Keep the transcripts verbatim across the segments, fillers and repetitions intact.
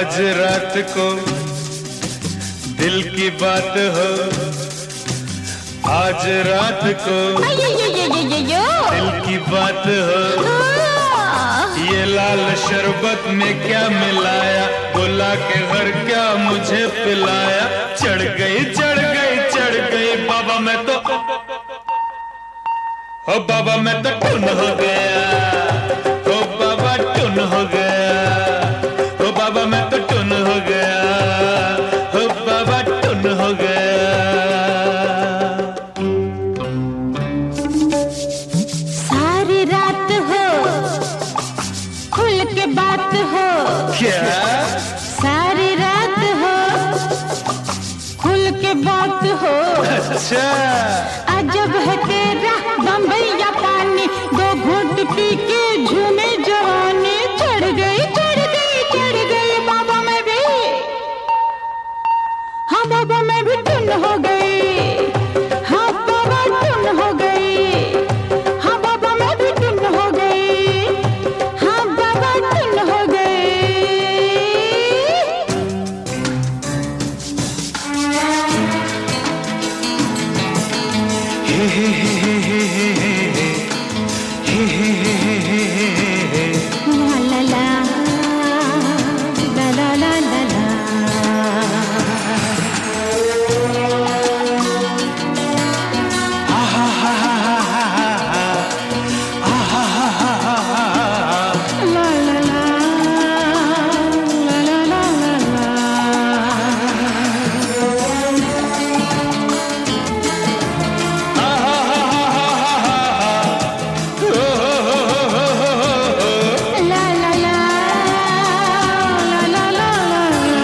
आज रात को दिल की बात हो, आज रात को दिल की बात हो। ये लाल शरबत में क्या मिलाया, बुला के घर क्या मुझे पिलाया। चढ़ गई चढ़ गई चढ़ गई बाबा मैं तो, ओ बाबा मैं तो टुन हो गया, ओ बाबा टुन हो गया, ओ बाबा मैं तो टुन हो गया, ओ बाबा टुन हो गया। सारी रात हो खुल के बात हो, क्या सारी रात हो खुल के बात हो। अच्छा अजब है तेरा बम्बईया पानी, दो घूंट पी के झूमे जवानी। चढ़ गई चढ़ गई चढ़ गई बाबा मैं भी, हाँ बाबा मैं भी टुन हो गई, हाँ बाबा टुन हो गई, हाँ बाबा मैं भी टुन हो गई, हाँ बाबा टुन हो गई। हे हे हे हे हे हे हे हे हे हे हे हे हे। ला ला ला ला ला ला ला। आहा हा हा हा हा हा, आहा हा हा हा हा। ला ला ला ला ला ला ला ला। आहा हा हा हा हा हा, ओ हो हो हो हो हो हो। ला ला ला ला ला ला ला।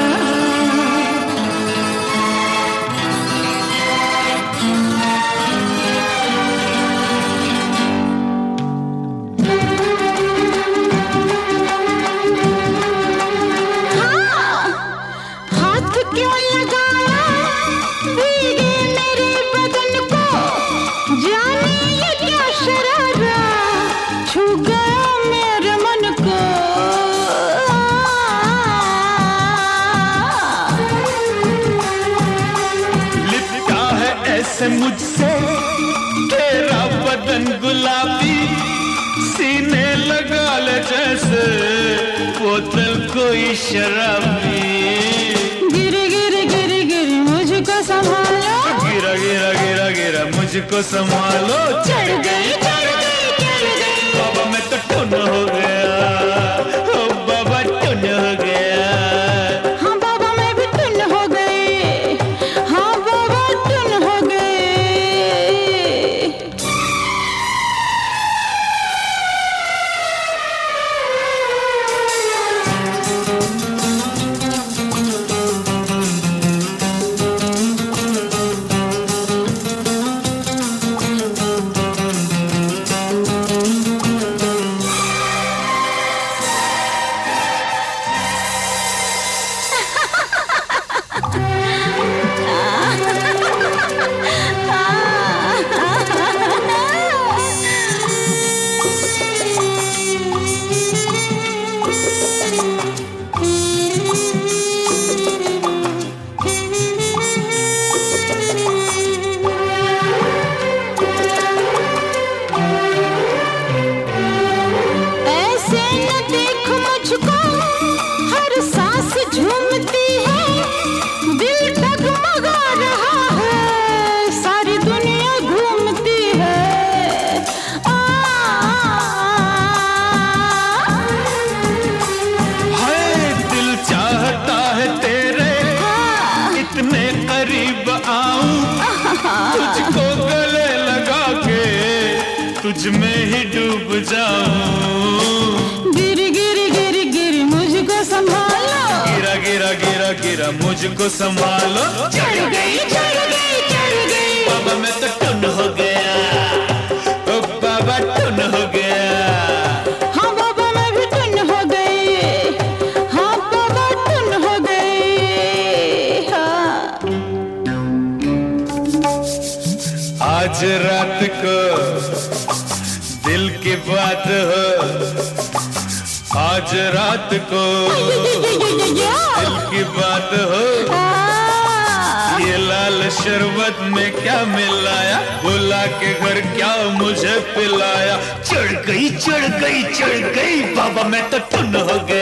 हाँ, हाथ क्यों लगाया भीगे मेरे बदन को, जाने ये क्या शरारा छू गया मेरे मन को। लिपटा है ऐसे मुझसे तेरा बदन गुलाबी, सीने लगा ले जैसे बोतल कोई शराबी। गिर गिर गिर गिर मुझको संभालो, गिरा गिरा गिरा गिरा मुझको संभालो। चढ़ गई चढ़ गई चढ़ गई। बाबा मैं तो टुन हो गया, ओ बाबा टुन हो गया। हाँ बाबा मैं भी टुन हो गई, हाँ बाबा टुन हो गई। ऐसे न देख मुझको, हर सांस झूमती है, दिल डगमगा रहा है, सारी दुनिया घूमती है। आ, हाय दिल चाहता है तेरे इतने करीब आऊं, तुझको गले लगा के तुझ में ही डूब जाऊं। गिर गिर गिर गिर मुझको संभालो, गिरा गिरा गिरा गिरा मुझको संभालो। चढ़ गई चढ़ गई चढ़ गई। बाबा मैं तो टुन हो गया, ओ बाबा टुन हो गया। हाँ बाबा मैं भी टुन हो गई, हाँ बाबा टुन हो गई। हाँ आज रात को दिल की बात हो, आज रात को दिल की बात हो, ये लाल शरबत में क्या मिलाया, बुला के घर क्या मुझे पिलाया। चढ़ गई चढ़ गई चढ़ गई बाबा मैं तो टुन हो गई।